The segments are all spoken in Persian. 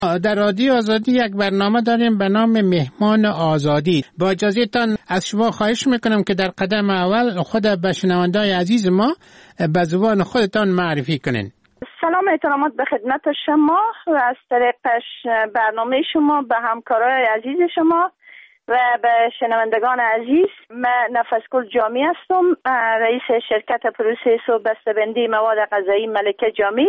در رادیو آزادی یک برنامه داریم به نام مهمان آزادی. با اجازهتان از شما خواهش میکنم که در قدم اول خود به شنونده‌های عزیز ما به زبان خودتان معرفی کنین. سلام احترامات به خدمت شما و از طریق برنامه شما به همکارای عزیز شما و به شنوندگان عزیز. من نفسگل جامی هستم، رئیس شرکت پروسس و بسته‌بندی مواد غذایی ملکه جامی.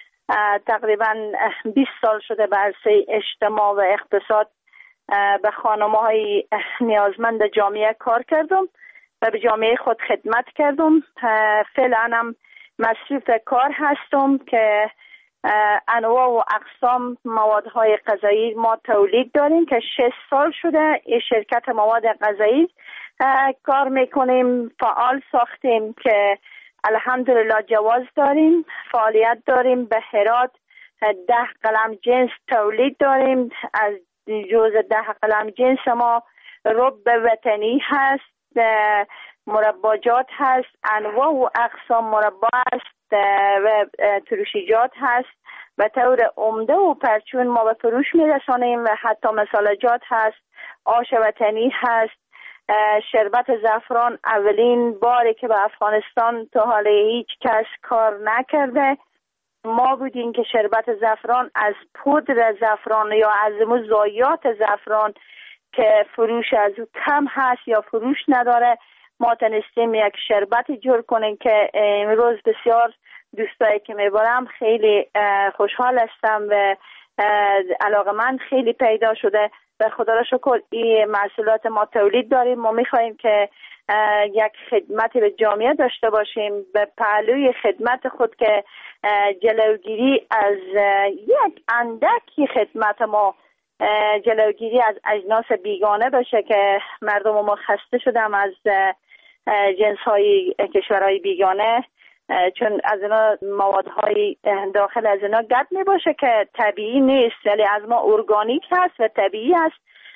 تقریبا 20 سال شده به عرصه اجتماع و اقتصاد به خانم‌های نیازمند جامعه کار کردم و به جامعه خود خدمت کردم. فعلا هم مصروف کار هستم که انواع و اقسام موادهای غذایی ما تولید داریم که 6 سال شده این شرکت مواد غذایی کار میکنیم. فعال ساختیم که الحمدلله جواز داریم، فعالیت داریم. به هرات 10 قلم جنس تولید داریم. از جز 10 قلم جنس ما رب وطنی هست، مرباجات هست، انواع و اقسام مربا هست و ترشیجات هست. به طور عمده و پرچون ما به فروش میرسانیم و حتی مسالجات هست، آش وطنی هست. شربت زعفران اولین باری که به افغانستان تا حالا هیچ کس کار نکرده ما بودیم که شربت زعفران از پودر زعفران یا از ضایعات زعفران که فروش از او کم هست یا فروش نداره ما تونستیم یک شربت جور کنیم که امروز بسیار دوستایی که میبرم خیلی خوشحال هستم و علاقه من خیلی پیدا شده. به خدا را شکر این محصولات ما تولید داریم. ما میخواییم که یک خدمتی به جامعه داشته باشیم، به پهلوی خدمت خود که جلوگیری از یک اندکی خدمت ما جلوگیری از اجناس بیگانه باشه که مردم ما خسته شدم از جنس‌های کشورهای بیگانه، چون از اینا موادهای داخل از اینا گد می باشه که طبیعی نیست، ولی از ما ارگانیک هست و طبیعی هست.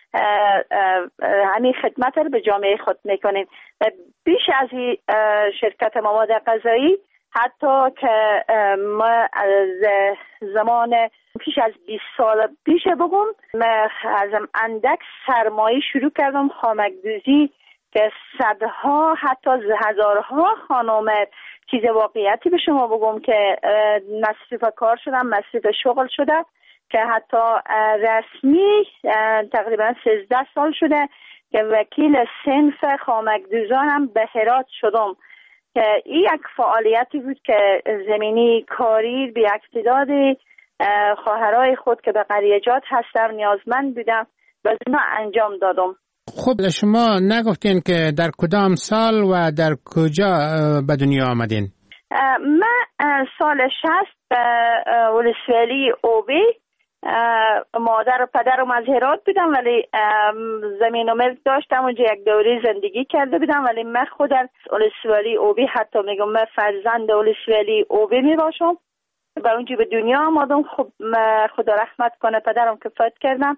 همین خدمت رو به جامعه خود میکنیم. بیش از این شرکت مواد غذایی حتی که ما از زمان پیش از 20 سال پیش بگم من از اندک سرمایه شروع کردم خامک‌دوزی که صدها حتی هزارها خانم، چیز واقعیتی به شما بگم که مصروف کار شدم، مصروف شغل شده که حتی رسمی تقریبا 13 سال شده که وکیل صنف خامک‌دوزانم به هرات شدم که این یک فعالیتی بود که زمینی کاری به اقتداد خواهرای خود که به قریجات هستم نیازمند بودم و اونا انجام دادم. خب شما نگفتین که در کدام سال و در کجا به دنیا آمدین؟ من سال 60 به ولسوالی اوبی، مادر و پدرم از هرات بودم ولی زمین و ملک داشتم اونجا یک دوره زندگی کرده بودم، ولی من خود در ولسوالی اوبی حتی میگم من فرزند ولسوالی اوبی می باشم. به اونجا به دنیا آمدم. خب خدا رحمت کنه پدرم که فوت کردم.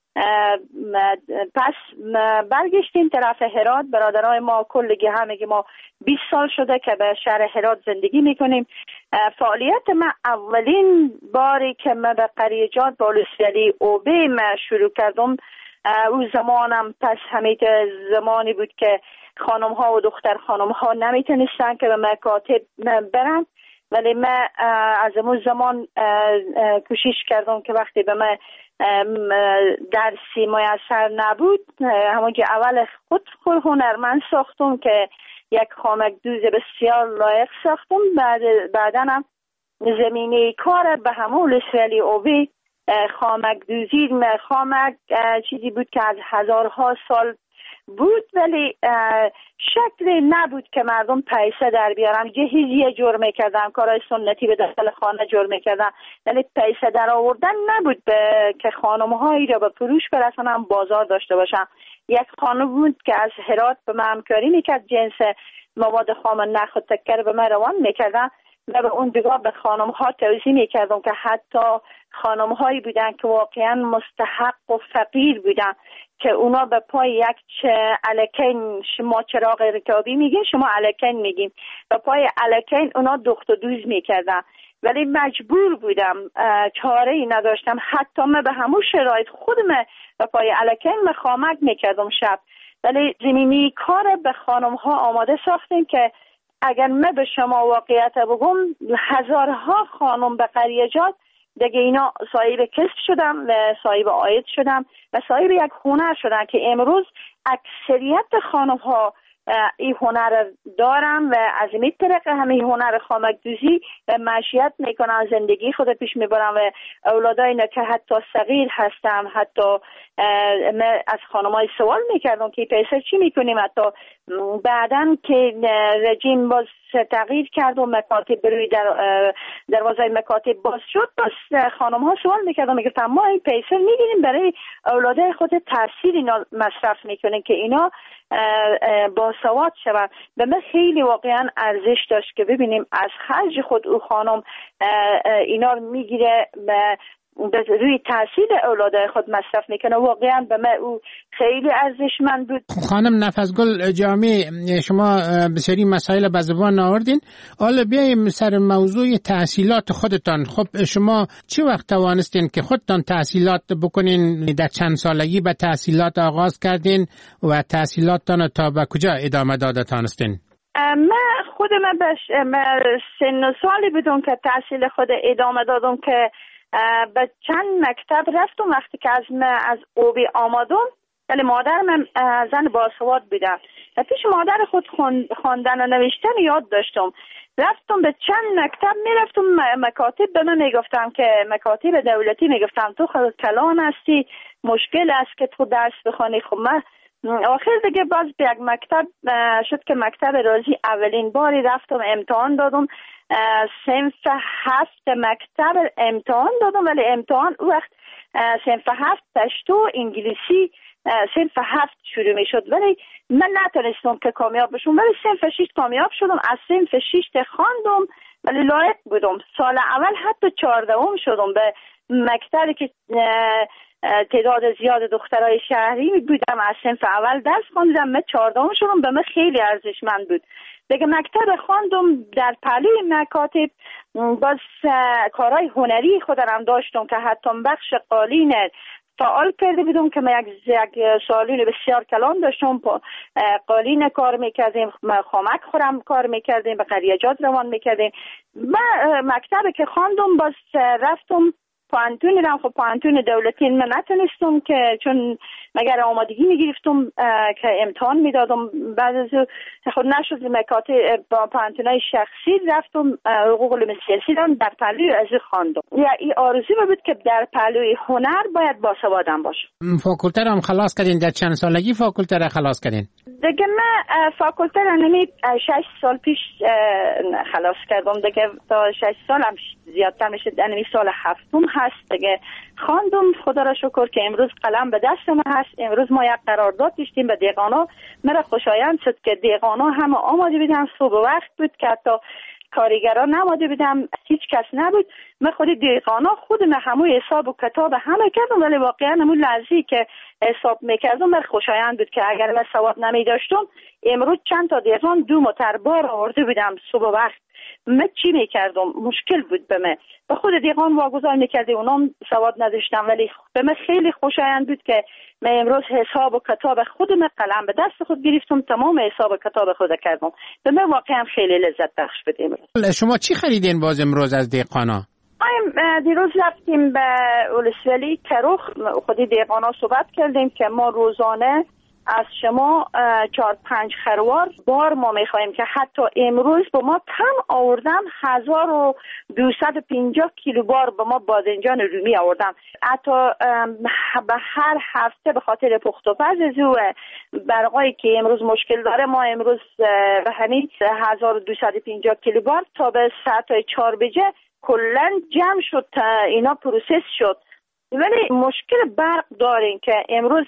پس برگشتیم طرف هرات. برادرای ما کلگی همگی ما 20 سال شده که به شهر هرات زندگی میکنیم. فعالیت من اولین باری که من به قریجات با ولسوالی اوبی من شروع کردم او زمانم پس همین زمانی بود که خانم ها و دختر خانم ها نمیتونستن که به مکاتب برن، ولی من از اون زمان کوشش کردم که وقتی به من درسی میسر نبود همونجا اول خود هنرمند ساختم که یک خامک‌دوز بسیار لایق ساختم. بعدنم زمینه کار به همون ولسوالی اوبی خامک‌دوزی خامک چیزی بود که از هزارها سال بود ولی شکلی نبود که مردم پیسه در بیارن. جهیزیه جور میکردن، کارهای سنتی به داخل خانه جور میکردن، ولی پیسه در آوردن نبود که خانم‌هایی را به فروش برسانن، بازار داشته باشن. یک خانم بود که از هرات به من همکاری میکرد، جنس مواد خام نخ و تکر به من روان میکردن و به اون دیگه به خانم‌ها توضیح میکردم که حتی خانم‌هایی بودن که واقعا مستحق و فقیر بودن که اونا به پای یک الکین، شما چراغ رکابی میگین، شما الکین میگین، به پای الکین اونا دخت و دوز میکردن ولی مجبور بودم، چاره ای نداشتم. حتی من به همون شرایط خودم به پای الکین مخامک میکردم شب. ولی زمینی کار به خانم ها آماده ساختیم که اگر من به شما واقعیت بگم، هزارها خانم به قریجات دیگه اینا صاحب کسب شدن و صاحب عاید شدن و صاحب یک هنر شدن که امروز اکثریت خانم ها این هنر دارن و از این طریق همین هنر خامک دوزی و معیشت میکنن، زندگی خود پیش میبرن و اولادای که حتی صغیر هستن. حتی من از خانمای سوال میکردم که پیسر چی میکنیم. حتی بعدن که رژیم باز تغییر کرد و مکاتب بروی دروازه مکاتب باز شد، باز خانم ها سوال میکردم، میگفتم ما این پیسر میگیریم برای اولادای خود تحصیل اینا مصرف میکنیم که اینا باسواد شوند. به من خیلی واقعا ارزش داشت که ببینیم از خرج خود او خانم اینا رو میگیره روی تحصیل اولادای خود مصرف میکنه. واقعا به من او خیلی ارزشمند بود. خانم نفسگل جامی، شما بسیاری مسائل به زبان آوردین. حالا بیاییم سر موضوع تحصیلات خودتان. خب شما چی وقت توانستین که خودتان تحصیلات بکنین؟ در چند سالگی به تحصیلات آغاز کردین و تحصیلاتتان تا به کجا ادامه داده تانستین؟ من خودم به سن و سالی بدون که تحصیل خود ادامه دادم که به چند مکتب رفتم. وقتی که از اوبی آمدم، ولی مادر من زن باسواد بودم و پیش مادر خود خواندن و نوشتن یاد داشتم. رفتم به چند مکتب میرفتم، مکاتب به من میگفتم که مکاتب دولتی میگفتم تو خود کلان هستی، مشکل است که تو درس بخوانی. خب من آخر دیگه باز به یک مکتب شد که مکتب رازی اولین باری رفتم امتحان دادم. صنف 7 مکتب امتحان دادم، ولی امتحان او وقت صنف 7 پشتو انگلیسی صنف 7 شروع می شد، ولی من نتونستم که کامیاب بشم. ولی صنف 6 کامیاب شدم. از صنف 6 خواندم ولی لایق بودم. سال اول حتی 14 شدم به مکتبی که تعداد زیاد دخترای شهری بودم. از صنف اول درس خواندم، من 14 شدم. به من خیلی ارزشمند بود. دیگه مکتب خواندم. در پهلوی مکاتب باز کارهای هنری خودم داشتم که حتی بخش قالین فعال کرده بودم که من یک سالون بسیار کلان داشتم. قالین کار میکردیم، خامک خورم کار میکردیم، به قریجات روان میکردیم. من مکتب که خواندم باز رفتم پانتون رم. خب پانتون دولتی من نتونستم که چون مگر آمادگی میگرفتم که امتحان میدادم. بعد از خود نشد مکاتب با پانتونای شخصی رفتم حقوق علوم سیاسی در پهلوی از خواندم. یا این آرزو بود که در پهلوی هنر باید باسوادم باشم. فاکولته رو هم خلاص کردین؟ در چند سالگی فاکولته رو خلاص کردین؟ دیگه من فاکولته رو 6 سال پیش خلاص کردم. دیگه تا 6 سالم زیادتر میشه، یعنی سال 7 هست دیگه خواندم. خدا را شکر که امروز قلم به دست ما هست. امروز ما یک قرارداد داشتیم به دیقانا. مرا خوشایند شد که دیقانا همه آماده بودن. صبح وقت بود که حتی کارگران نماده بودم، هیچ کس نبود. من خود دیقانا خودم همون حساب و کتاب همه کردم، ولی واقعا همون لحظه‌ای که حساب میکردم من خوشایند بود که اگر من سواد نمی داشتم امروز چند تا دیقان 2 موتر بار آورده بودم صبح وقت. من چی میکردم؟ مشکل بود به من. به خود دیقان واگذار میکردی، اونام سواد نداشتم، ولی به من خیلی خوشایند بود که من امروز حساب و کتاب خودم قلم به دست خود گرفتم، تمام حساب و کتاب خود کردم. به من واقعا خیلی لذت بخش بود امروز. شما چی خریدین باز امروز از دیقانا؟ دیروز رفتیم به ولسوالی کروخ، خودی دیقانا صحبت کردیم که ما روزانه از شما 4-5 خروار بار ما میخواییم که حتی امروز با ما کم آوردن 1250 کیلو بار با ما بادنجان رومی آوردن. حتی به هر هفته به خاطر پخت و پز و برقایی که امروز مشکل داره ما امروز به همین 1250 کیلو بار تا به ساعت 4 بجه کلن جمع شد، اینا پروسس شد. ولی مشکل برق داریم که امروز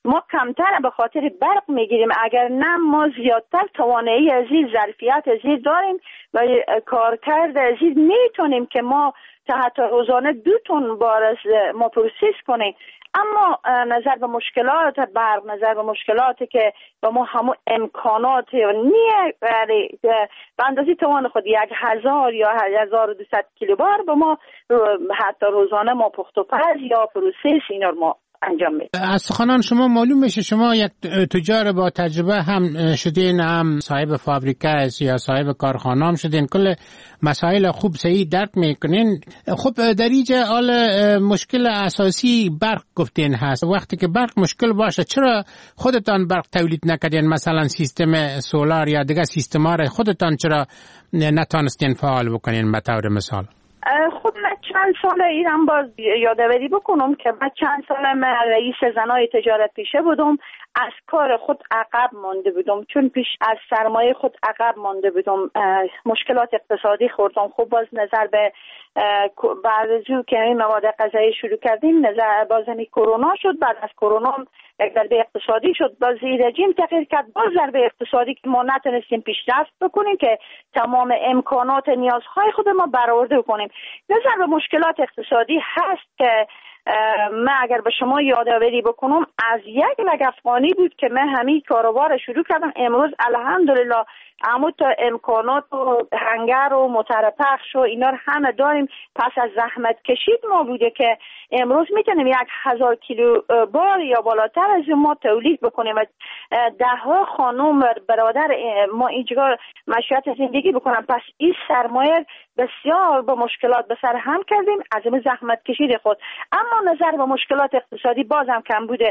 ما کمتر به خاطر برق میگیریم، اگر نه ما زیادتر توانایی از این ظرفیت از این داریم و کارکرد از این میتونیم که ما حتی روزانه 2 تن بار از ما پروسس کنیم. اما نظر به مشکلات برق، نظر به مشکلاتی که با ما همون امکانات نیه به اندازه توان خود 1000 یا 1200 کیلوبار به ما حتی روزانه ما پخت و پز یا پروسس اینا رو ما انجام میدیم. از سخنان شما معلوم میشه شما یک تجار با تجربه هم شدین، هم صاحب فابریکه یا صاحب کارخانه هم شدین، کل مسائل خوب صحیح درک میکنین. خب در اینجا حال مشکل اساسی برق گفتین هست. وقتی که برق مشکل باشه چرا خودتان برق تولید نکردین؟ مثلا سیستم سولار یا دیگه سیستما را خودتان چرا نتونستین فعال بکنین به طور مثال؟ خب من چند سال ایران باز یادآوری بکنم که من چند سال من رئیس زنای تجارت پیشه بودم، از کار خود عقب مانده بودم، چون پیش از سرمایه خود عقب مانده بودم، مشکلات اقتصادی خوردم. خب باز نظر به بعد از که این مواد غذایی شروع کردیم، نظر باز همی کرونا شد، بعد از کرونا یک ضربه اقتصادی شد، باز رژیم تغییر کرد، باز ضربه اقتصادی که ما نتونستیم پیشرفت بکنیم که تمام امکانات نیازهای خود ما برآورده کنیم. نظر به مشکلات اقتصادی هست که من اگر به شما یادآوری بکنم، از یک لگ افغانی بود که من همین کاروبار شروع کردم. امروز الحمدلله اما تا امکانات و هنگر و موتر پخش و اینا رو همه داریم. پس از زحمت کشید ما بوده که امروز میتونیم 1000 کیلو بار یا بالاتر از ما تولید بکنیم و 10 خانم برادر ما اینجا مشروعیت زندگی بکنم. پس این سرمایه بسیار با مشکلات به سر هم کردیم از این زحمت کشید خود. اما نظر به مشکلات اقتصادی بازم کمبود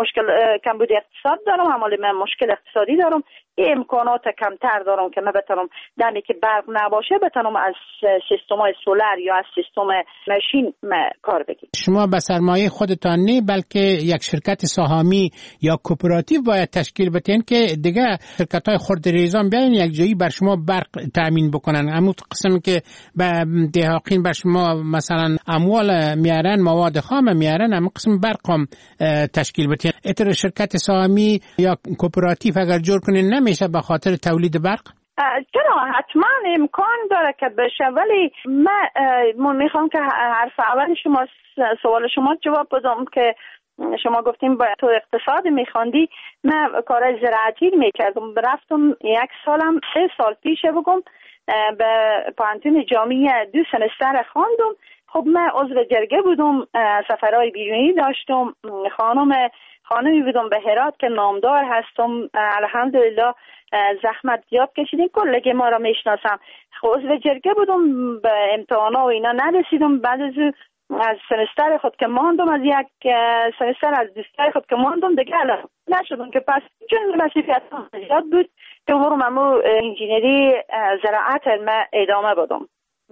اقتصاد دارم، حمال من مشکل اقتصادی دارم، امکانات کمتر دارم که من بتونم دمی که برق نباشه بتونم از سیستم‌های سولار یا از سیستم ماشین کار بگیرم. شما به سرمایه خودتان نه بلکه یک شرکت سهامی یا کوپراتیو باید تشکیل بدین که دیگه شرکت‌های خردریزان بیاین یک جایی بر شما برق تامین بکنن. همون قسمی که به دهاقین بر شما مثلا اموال میارن، مواد خام میارن، همون قسم برق هم تشکیل بدین. اتر شرکت سهامی یا کوپراتیو اگر جور کنین نمیشه به خاطر تولید برق؟ چرا حتما امکان داره که بشه، ولی من میخوام که حرف اول شما سوال شما جواب بدم که شما گفتیم با تو اقتصاد میخواندی. من کار زراعتی میکردم، رفتم 1 سالم 3 سال پیش بگم به پانتون جامعه 2 سمستر خواندم. خب من عضو جرگه بودم، سفرهای بیرونی داشتم، خانمی بودم به هرات که نامدار هستم. الحمدلله زحمت زیاد کشیدیم، کلگی ما را میشناسم. عضو جرگه بودم، به امتحانا و اینا نرسیدم. بعد از سمستر خود که ماندم، از یک سمستر از دوستای خود که ماندم دیگه نشدم که پس چون مسئولیت زیاد بود که برم انجینری زراعت ما ادامه بدم.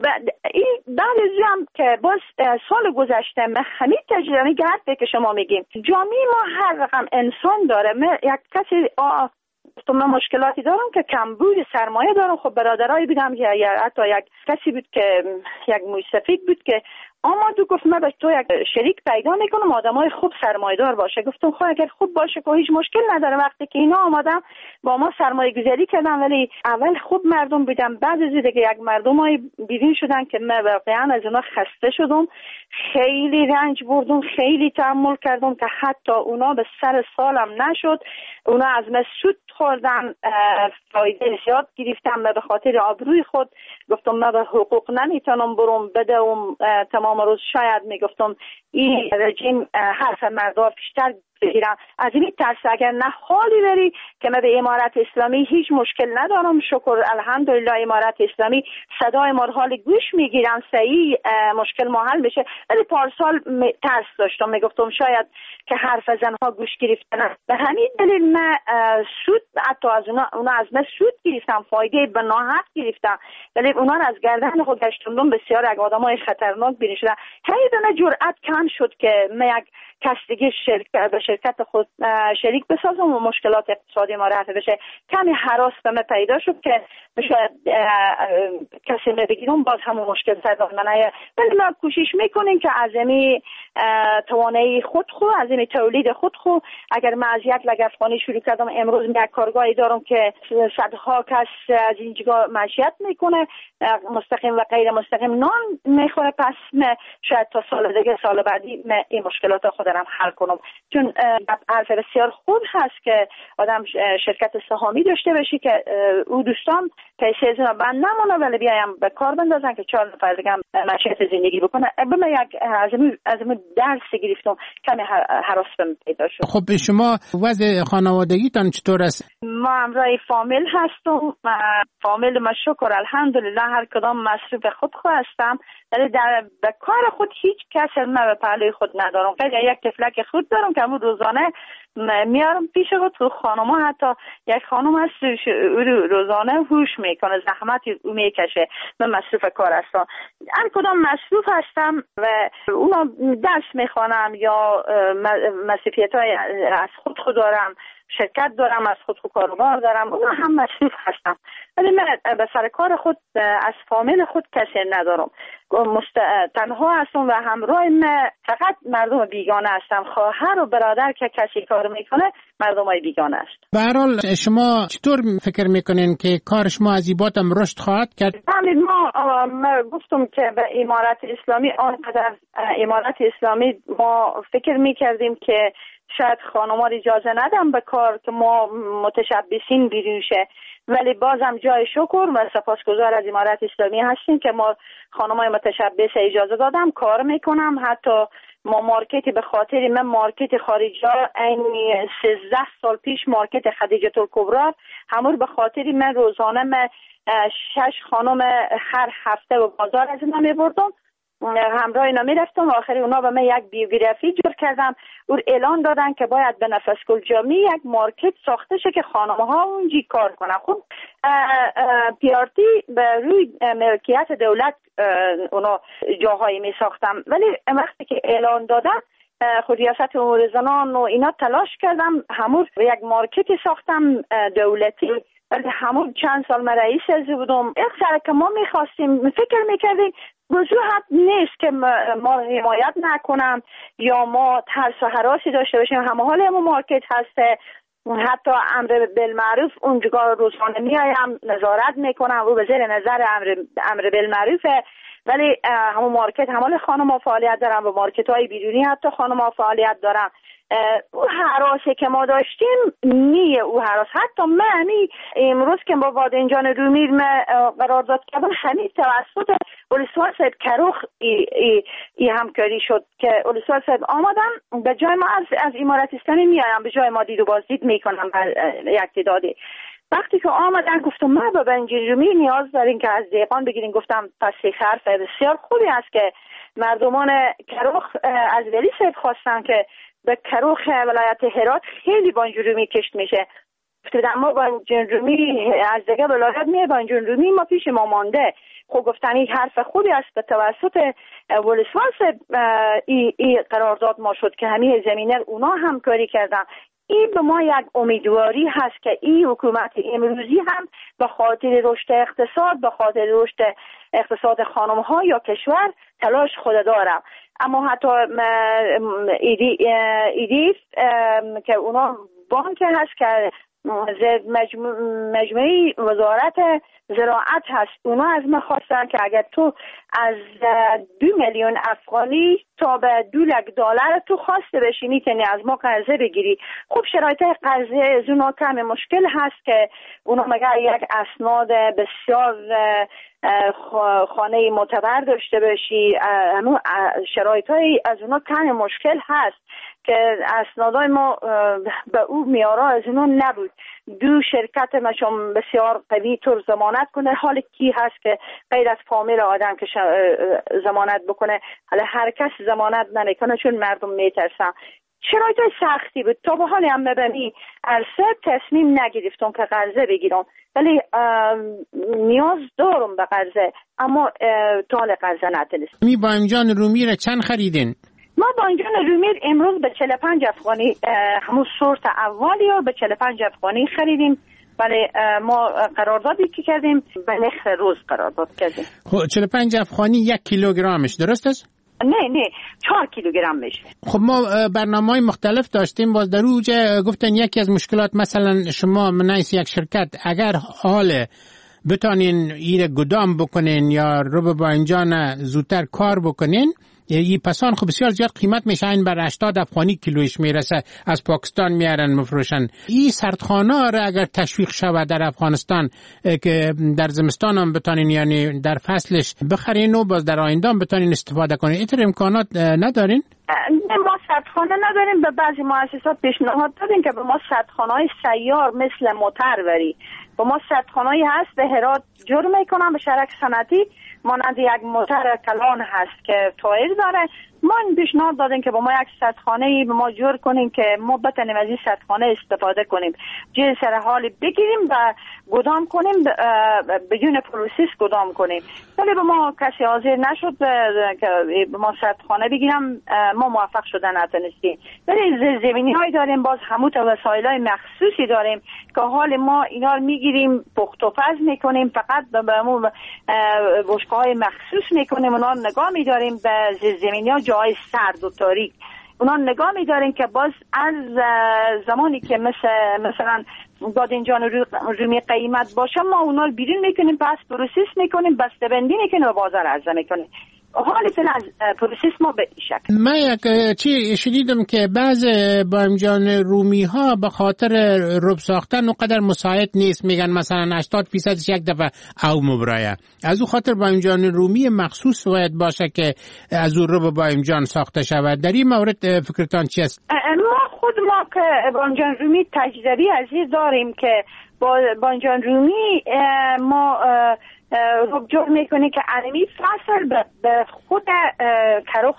بعد از هم که باز سال گذشته من همین تجربه گرد که شما میگیم جامعه ما هر رقم انسان داره. من یک کسی من مشکلاتی دارم که کمبود سرمایه دارم. خب برادرایی بودم یا حتی یک کسی بود که یک موسفید بود که آمد و گفت من به تو یک شریک پیدا میکنم آدمای خوب سرمایه دار باشه. گفتم خب اگر خوب باشه که هیچ مشکل نداره. وقتی که اینا آمدم با ما سرمایه گذاری کردن، ولی اول خوب مردم بودم، بعد از دیگه یک مردمای بیرون شدن که من واقعا از اونا خسته شدم، خیلی رنج بردم، خیلی تحمل کردم که حتی اونا به سر سالم نشد. اونا از من سود خوردن، فایده زیاد گرفتم. من به خاطر آبروی خود گفتم من به حقوق نمیتونم برم بدم تمام روز. شاید میگفتم این رژیم حرف مردم بیشتر بگیرم. از این ترس اگر نه حالی بری که من به امارت اسلامی هیچ مشکل ندارم، شکر الحمدلله امارت اسلامی صدای ما حال گوش میگیرن، صحیح مشکل ما حل میشه. ولی پارسال ترس داشتم، میگفتم شاید که حرف زنها گوش گرفتن. به همین دلیل من سود حتی از اونا از من سود گرفتم، فایده به ناحق گرفتم، ولی اونا از گردن خود گشتم بسیار یک آدمای خطرناک بیرون شدن. هی دونه جرأت کم شد که من یک کس دیگه به شرکت خود شریک بسازم و مشکلات اقتصادی ما رفع بشه. کمی هراس به من پیدا شد که شاید کسی بگیرم باز همون مشکل سر منه، ولی ما کوشش میکنیم که از این توانایی خود از این تولید خود اگر من از یک لگ افغانی شروع کردم، امروز یک کارگاهی دارم که صدها کس از اینجا معیشت میکنه، مستقیم و غیر مستقیم نان میخوره. پس شاید تا سال بعدی این مشکلات خودم حل کنم، چون حرف بسیار خوب هست که آدم شرکت سهامی داشته باشی که او دوستان پیسه از من بند نمونه ولی بیایم به کار بندازن که 4 نفر دیگه هم معیشت زندگی بکنه. من یک از من درس گرفتم، کمی هراس بهم پیدا شد. خب شما وضع خانوادگیتان چطور است؟ ما همراه فامیل هستم، فامیل ما شکر الحمدلله هر کدام مصروف خود هستم، ولی به کار خود هیچ کس من به پهلوی خود ندارم. یک تفلک خود دارم که همون روزانه میارم پیش خود. تو خانم ها حتی یک خانم هست روزانه هوش میکنه، زحمتی میکشه. من مصروف کار هستم، هر کدام مصروف هستم و اونا درس میخوانم یا مصروفیت های از خود دارم، شرکت دارم، از خود کاروبار دارم، اونا هم مصروف هستم. ولی من به سر کار خود از فامیل خود کسی ندارم، تنها هستم و همراه من فقط مردم بیگانه هستم. خواهر و برادر که کسی کار میکنه مردم های بیگانه است. به هر حال شما چطور فکر میکنین که کار شما از این باتم رشد خواهد کرد؟ ما گفتم که به امارت اسلامی آنقدر امارت اسلامی ما فکر میکردیم که شاید خانم‌ها اجازه ندم به کار که ما متشبثین بیرون شه، ولی بازم جای شکر و سپاسگزار از امارت اسلامی هستیم که ما خانم‌های متشبث اجازه دادم کار میکنم. حتی ما مارکتی به خاطر من مارکت خارجی این 13 سال پیش مارکت خدیجه الکبرا همون به خاطر من روزانه من 6 خانم هر هفته به بازار از اینا میبردم، همراه اینا میرفتم. آخری اونا به من یک بیوگرافی جور کردم، او اعلان دادن که باید به نفس گل جامی یک مارکت ساخته شه که خانم‌ها اونجا کار کنن. خب پیارتی به روی ملکیت دولت اونا جاهایی می ساختم، ولی وقتی که اعلان دادن خود ریاست امور زنان و اینا تلاش کردم همون یک مارکتی ساختم دولتی، ولی همون چند سال من رئیس از بودم. یک سر که ما میخواستیم فکر میکردیم وجوهت نیست که ما حمایت نکنم یا ما ترس و هراسی داشته باشیم، همه حال همون مارکت هسته. حتی امر بالمعروف اونجا روزانه میایم نظارت میکنم، او به زیر نظر امر بالمعروفه، ولی همون مارکت همال خانم‌ها فعالیت دارن و مارکت های بیرونی حتی خانم‌ها فعالیت دارن. او حراسی که ما داشتیم نیه او حراس. حتی من امروز که با وادینجان رومیر قرارداد کردم همین توسط ولسوال صاحب کروخ ای همکاری شد که ولسوال صاحب آمدن به جای ما از امارت اسلامی میایم، به جای ما دید و بازدید میکنم یک تعدادی. وقتی که آمدن گفتم ما با بنجین رومی نیاز داریم که از دیقان بگیریم. گفتم پس حرف بسیار خوبی است که مردمان کروخ از ولی صاحب خواستن که به کروخ ولایت هرات خیلی بانجرومی کشت میشه. ما بانجرومی از دیگه ولایت میه بانجرومی ما پیش ما مانده. خب گفتن این حرف خوبی است به توسط ولسواس ای قرارداد ما شد که همین زمینه اونا همکاری کردن. این به ما یک امیدواری هست که این حکومت امروزی هم به خاطر رشد اقتصاد، به خاطر رشد اقتصاد خانم ها یا کشور تلاش خود دارم. اما حتی ایدیف که اونا بانک هست که مجموعه وزارت زراعت هست، اونا از من خواستن که اگر تو از 2 میلیون افغانی تا به $2 تو خواسته بشی میتونی از ما قرضه بگیری. خب شرایط قرضه از اونا کم مشکل هست که اونا مگر یک اسناد بسیار خانه معتبر داشته باشی، شرایط های از اونا کم مشکل هست که اسنادای ما به او میارا از اونو نبود. 2 شرکت مشام بسیار قوی طور ضمانت کنه. حال کی هست که غیر از فامیل آدم که ضمانت بکنه؟ حالا هر کس ضمانت نمیکنه چون مردم میترسن. شرایط سختی بود. تا به حالی هم مبنی عرصه تصمیم نگرفتم که قرضه بگیرم، ولی نیاز دارم به قرضه، اما تا حال قرضه نتونستم. می بانجان رومی را چند خریدین؟ ما بانجان رومیر امروز به 45 افغانی همون سورت اولی رو به 45 افغانی خریدیم. ولی ما قراردادی که کردیم به نرخ روز قرارداد کردیم. خب 45 افغانی 1 کیلوگرمش درست است؟ نه 4 کیلوگرم میشه. خب ما برنامه‌های مختلف داشتیم، باز در اوج گفتن یکی از مشکلات مثلا شما منایس یک شرکت اگر حال بتانین ایره گدام بکنین یا رو با اینجا زودتر کار بکنین، یعنی پسان خب بسیار زیاد قیمت میشه، این بر 80 افغانی کیلویش میرسه، از پاکستان میارن مفروشن. این سردخانه را اگر تشویق شود در افغانستان که در زمستان هم بتانین یعنی در فصلش بخرین و باز در آینده هم بتانین استفاده کنین، اینطور امکانات ندارین؟ ما سردخانه نداریم. به بعضی مؤسسات پیشنهاد دادیم که به ما سردخانه‌های سیار مثل موتروری، به ما سردخانه‌ای هست به هرات جور میکنن به شرک صنعتی مانند یک موتر کلان هست که تایر داره. ما این پیشنهاد دادیم که با ما یک سردخانه‌ای به ما جور کنیم که ما بتونیم از این سردخانه استفاده کنیم، جای سر حالی بگیریم و گدام کنیم، بدون پروسس گدام کنیم. ولی به ما کسی حاضر نشد که به ما سردخانه بگیرم، ما موفق شدن نتونستیم. ولی زمینی‌هایی داریم، باز همون وسایل‌های مخصوصی داریم که حال ما اینا رو میگیریم پخت و پز میکنیم، فقط به همون بشقه‌های مخصوص میکنیم، اونا نگاه می‌داریم به زمینی‌ها جای سرد و تاریک، اونا نگاه می‌داریم که باز از زمانی که مثلا بادنجان رومی قیمت باشه ما اونا رو بیرون میکنیم، پس پروسس میکنیم، بسته‌بندی میکنیم و بازار عرضه میکنیم. حالی فعلا از پروسس ما به این شکل. من یک چی شنیدم که بعض بادنجان رومی ها به خاطر رب ساختن اونقدر مساعد نیست، میگن مثلا 80% یک دفعه او مبرایه، از اون خاطر بادنجان رومی مخصوص باید باشه که از اون رب بادنجان ساخته شود. در این مورد فکرتان چی است؟ ما که بادنجان رومی تجربی عزیز داریم که با بادنجان رومی ما رب جور میکنه که علمی فصل به خود کرخ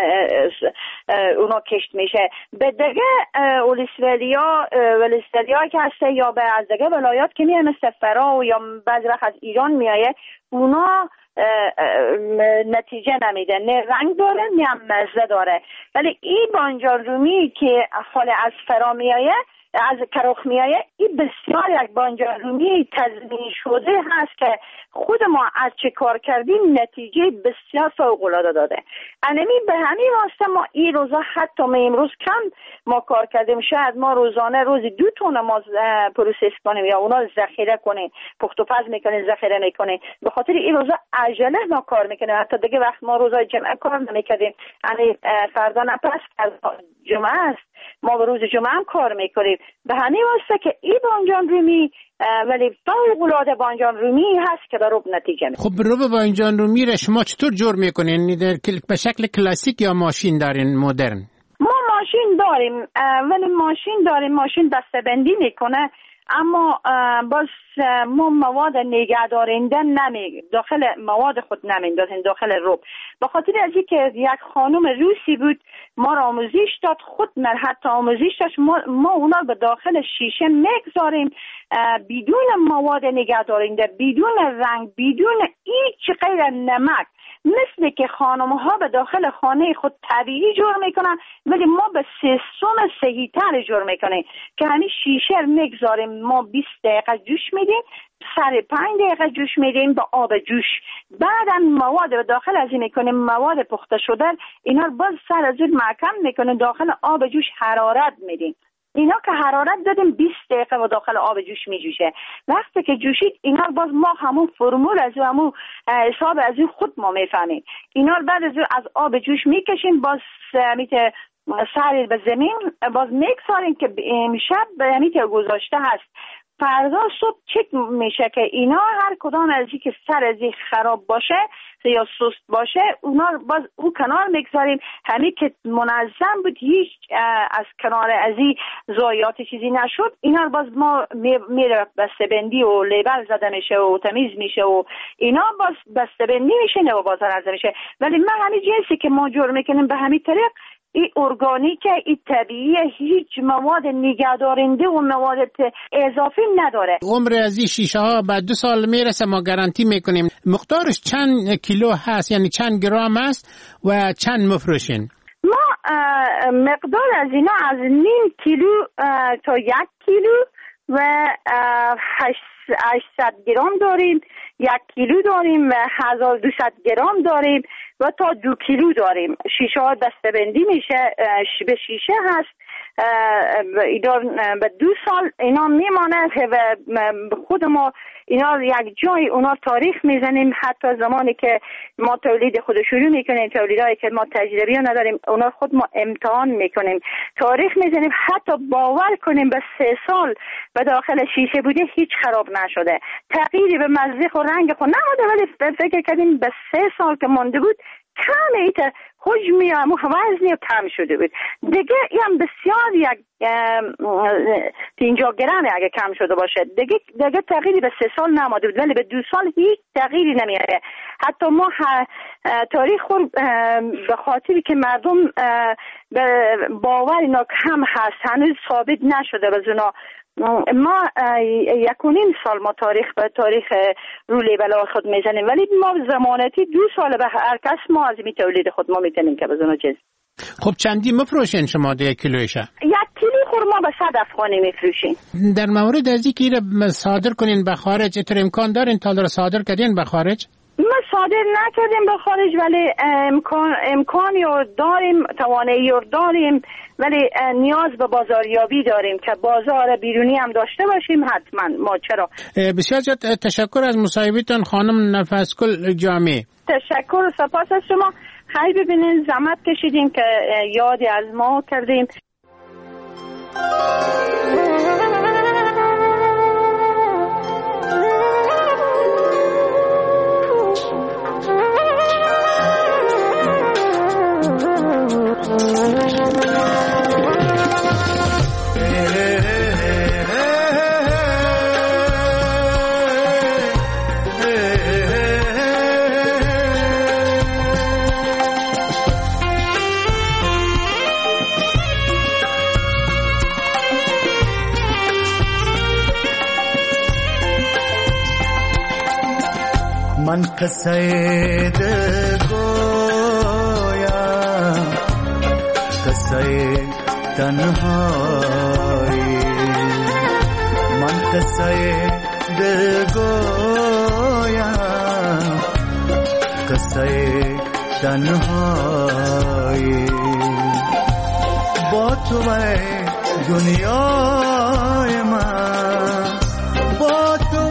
اونا کشت میشه. به دیگه ولسوالی‌ها که هسته یا به از دیگه ولایات که میه مثل فرا یا بعضی وقت از ایران میایه، اونا نتیجه نمیده، نه رنگ داره نه هم مزه داره. ولی این بادنجان رومی که حال از فرا میایه، از کرخ میایه، این بسیار یک بادنجان رومی تضمین شده هست که خود ما از چه کار کردیم نتیجه بسیار فوق العاده داده. انمی به همین واسطه ما این روزا حتی ما امروز کم ما کار کردیم، شاید ما روزانه روزی 2 تن ما پروسس کنیم یا اونا ذخیره کنیم، پخت و پز میکنیم، ذخیره میکنیم. به خاطر این روزا عجله ما کار میکنیم، حتی دیگه وقت ما روزای جمعه کار نمیکردیم، یعنی فردا نه پس جمعه است ما به روز جمعه هم کار میکنیم. به همین واسطه که این بادنجان رومی ولی فوق‌العاده بادنجان رومی هست که در رب نتیجه میده. خب رب بادنجان رومی را شما چطور جور میکنین؟ به شکل کلاسیک یا ماشین دارین مدرن؟ ما ماشین داریم، ماشین بسته‌بندی میکنه، اما باز ما مواد نگهدارنده داخل مواد خود نمیندازیم داخل رب. به خاطر از اینکه یک خانم روسی بود ما را آموزش داد، خود حتی آموزش داشت، ما اونا به داخل شیشه میگذاریم بدون مواد نگهدارنده، بدون رنگ، بدون هیچ غیر نمک، مثل که خانم‌ها به داخل خانه خود طبیعی جور میکنن، ولی ما به سیستم صحیح‌تر جور میکنیم که همین شیشه میگذاریم، ما 20 دقیقه جوش میدیم، سر 5 دقیقه جوش میدیم با آب جوش، بعدا مواد به داخل از این میکنیم، مواد پخته شده اینا رو باز سر از این محکم میکنیم، داخل آب جوش حرارت میدیم. اینا که حرارت دادیم 20 دقیقه و داخل آب جوش می جوشه. وقتی که جوشید اینا باز ما همون فرمول از همون حساب از این خود ما میفهمیم. اینا بعد از آب جوش میکشیم، باز میته سر به زمین باز میکساریم که امشب میته گذاشته هست، فردا صبح چک میشه که اینا هر کدام از این که سر از این خراب باشه یا سست باشه اونا باز او کنار میگذاریم، همین که منظم بود هیچ از کنار از این ضایعات چیزی نشد، اینا باز ما میره بسته‌بندی و لیبل زده میشه و تمیز میشه و اینا باز بسته‌بندی میشه و بازار عرضه میشه. ولی من همین جنسی که ما جور میکنیم به همین طریق این ارگانیکه، این طبیعی، هیچ مواد نگهدارنده و مواد اضافی نداره. عمر از این شیشه ها بعد 2 سال میرسه، ما گارانتی میکنیم. مقدارش چند کیلو هست، یعنی چند گرم است و چند مفروشین؟ ما مقدار از اینا از 0.5 کیلو تا 1 کیلو و 800 گرم داریم، 1 کیلو داریم و 1200 گرم داریم و تا 2 کیلو داریم. شیشه ها دستبندی میشه، به شیشه هست. اینا به 2 سال اینا میمانه و خود ما اینا یک جای اونا تاریخ میزنیم. حتی زمانی که ما تولید خود شروع میکنیم، تولیدایی که ما تجربه نداریم اونا خود ما امتحان میکنیم، تاریخ میزنیم. حتی باور کنیم به 3 سال به داخل شیشه بوده هیچ خراب نشده، تغییری به مزه و رنگ خود نموده، ولی فکر کردیم به 3 سال که مانده بود کم ایت حجمی و وزنی کم شده بود. دیگه این بسیار یک 50 گرم اگه کم شده باشه، دیگه تغییری به 3 سال نماده بود، ولی به 2 سال هیچ تغییری نمیاره. حتی ما تاریخ خود به خاطری که مردم باور اینا کم هست هنوز ثابت نشده بزنا. ما 1.5 سال ما تاریخ رو لیبل خود میزنیم، ولی ما زمانتی 2 سال به هر کس ما از می تولید خود ما میتونیم که بزنو چیز. خب چندی مفروشین شما 1 کیلوشه؟ 1 کیلو خور ما به 100 افغانی میفروشیم. در مورد از اینکه صادر کنین به خارج چطور امکان دارین تا در صادر کردین به خارج؟ ما صادر نکردیم به خارج، ولی امکانی رو داریم، توانایی رو داریم، ولی نیاز به بازاریابی داریم که بازار بیرونی هم داشته باشیم. حتما ما چرا. بسیار زیاد تشکر از مصاحبتون خانم نفسگل جامی. تشکر و سپاس از شما. خیلی ببینین زحمت کشیدیم که یادی از ما کردیم. من قصه گویم، قصه تنهایی، من قصه گویم، قصه تنهایی. با تو دنیای من، با تو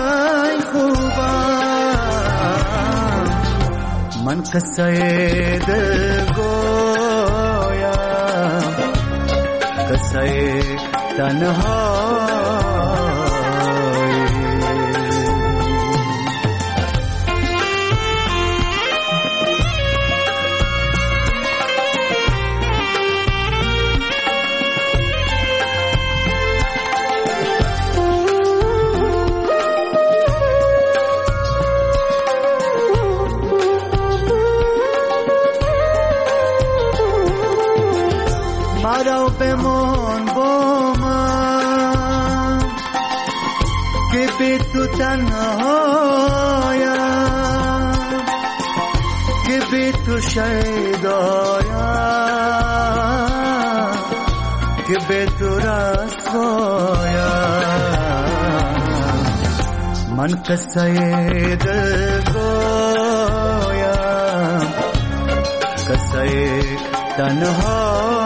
خوبم، من قصه گویم، قصه تنهایی. مرا بمان با من که به تو تنهایم، که به تو شیدایم، که به تو رسوایم. من قصه دل گویم، قصه تنهایم.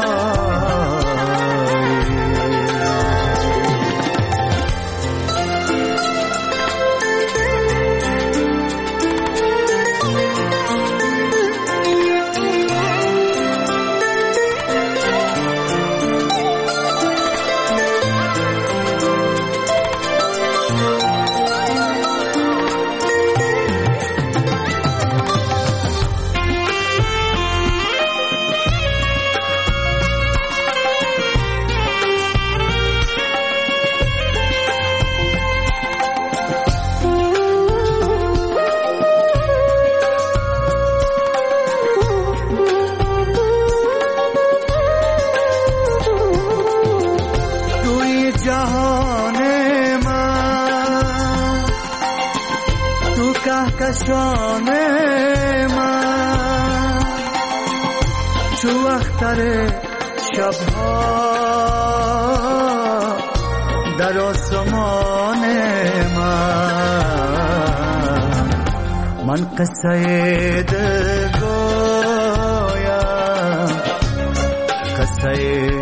کهکشان من چو تو اختر شبها در آسمان من قصه دل گویم قصه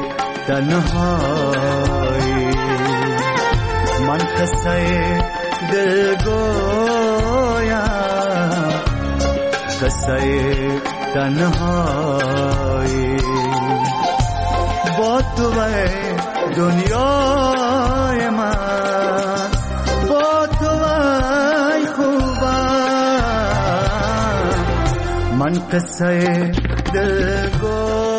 تنهایی من قصه دل گویم قصه تنهایی با تو دنیای من با تو ای خوبم من قصه دل گویم